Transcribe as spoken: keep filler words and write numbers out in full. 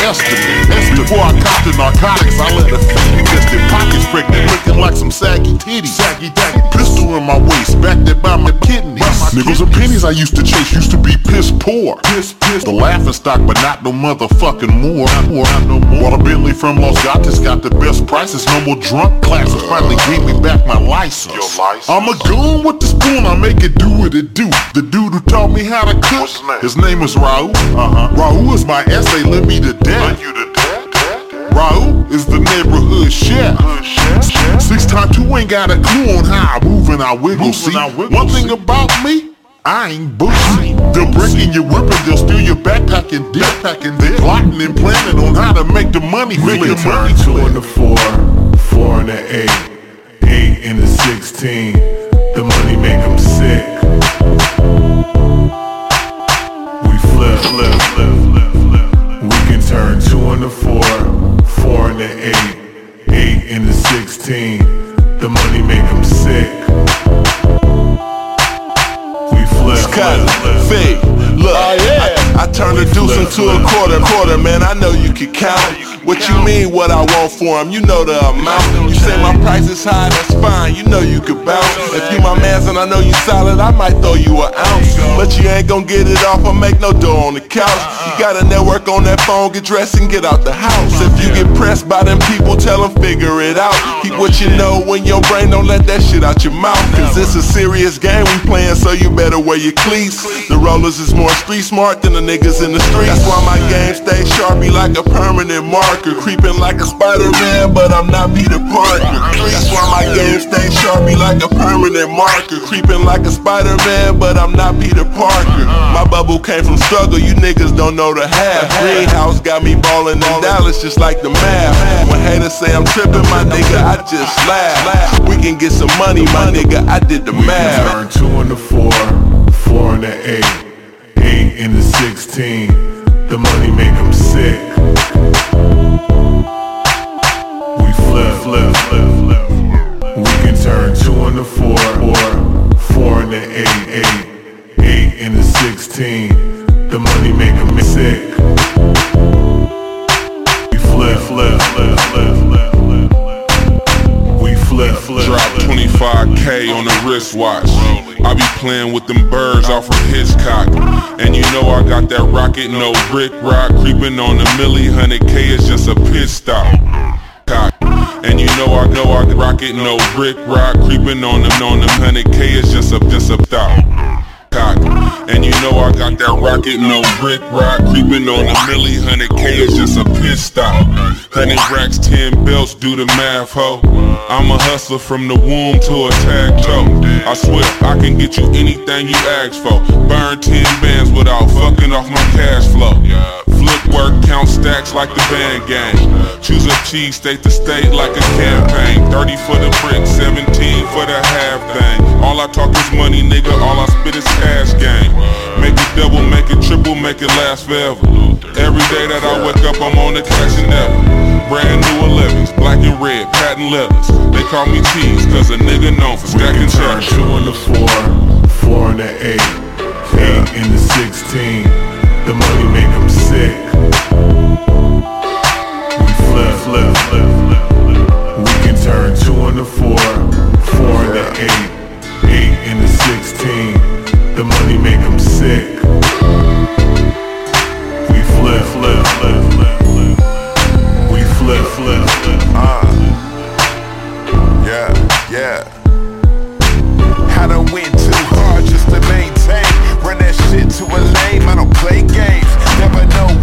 estimate. Before I copped the narcotics, I let a few get their pockets pregnant, looking like some saggy titties. Saggy daddy. Pistol in my waist, backed it by my kidneys. Nickels and pennies I used to chase used to be piss poor. Piss, piss. The laughing stock, but not no motherfucking more. Not more, not no more. Bought a Bentley from Los Gatos, got the best prices. No more drunk classes, finally gave me back my license. Your license. I'm a goon with the spoon, I make it do what it do. The dude who taught me how to cook, what's his name? His name is Raul. Uh-huh. Raul is my essay, let me to death. You to death? Raul is the neighborhood chef. Six times two ain't got a clue on how I move and I wiggle. See, one thing about me, I ain't bullshit. They'll break in your whip and they'll steal your backpack and dip packing. They're plotting and planning on how to make the money. Make the money. Two and the four, four and the eight, eight and the sixteen. The money make them sick. We flip, flip, flip, flip, flip. We can turn two and the four, four and the eight, eight and the sixteen. The money make them sick. We flip, flip, flip, flip. Look, oh, yeah. I, I turned a deuce into a quarter, quarter, man, I know you can count. What you mean what I want for him, you know the amount. You say my price is high, that's fine, you know you could bounce. If you my mans and I know you solid, I might throw you an ounce. But you ain't gon' get it off or make no dough on the couch. You gotta network on that phone, get dressed and get out the house. If you get pressed by them people, tell them figure it out. Keep what you know in your brain, don't let that shit out your mouth. Cause it's a serious game we playing, so you better wear your cleats. The rollers is more street smart than the niggas in the streets. That's why my game stay sharpie like a permanent marker. Creeping like a Spider-Man, but I'm not Peter Parker. That's why my game stay sharpie like a permanent marker. Creeping like a Spider-Man, but I'm not Peter Parker. My bubble came from struggle, you niggas don't know the half. Greenhouse got me ballin' in Dallas just like the math. When haters say I'm tripping, my nigga, I just laugh. We can get some money, my nigga, I did the math. We can turn two and the four, four and the eight, eight and the sixteen. The money make them sick. We flip, flip, flip, flip. We can turn two and the four, four, four and the eight, eight, eight and the sixteen. The money make them sick. We flip, flip, flip, flip, flip, flip. We flip, flip. Drop twenty-five K on the wristwatch. I be playing with them birds off of Hitchcock. And you know I got that rocket, no brick rock. Creeping on the milli, one hundred K is just a pit stop. And you know I know I rocket, no brick rock. Creeping on them, on them one hundred K is just a, just a stop. And you know I got that rocket, no brick rock. Creeping on the milli, one hundred K is just a pit stop. one hundred racks, ten belts, do the math, ho. I'm a hustler from the womb to a tag toe. I swear I can get you anything you ask for. Burn ten bands without fucking off my cash flow. Flip work, count stacks like the band game. Choose a cheese state to state like a campaign. Thirty for the brick, seventeen for the half thing. All I talk is money, nigga, all I spit is cash game. Make it double, make it triple, make it last forever. Every day that I wake up, I'm on the cash and never. Brand new elevens, black and red, patent leathers. They call me cheese, cause a nigga known for stacking cheddar. Two and the four, four and the eight, eight and the sixteen. The money make them sick. We flip, flip, flip, flip, flip. We can turn two and the four, four and the eight, eight and the sixteen. The money make them sick. We flip, flip, flip, flip, flip. We flip, flip, flip. Uh, yeah, yeah. Had to win too hard just to maintain. Run that shit to a lame, I don't play games. Never know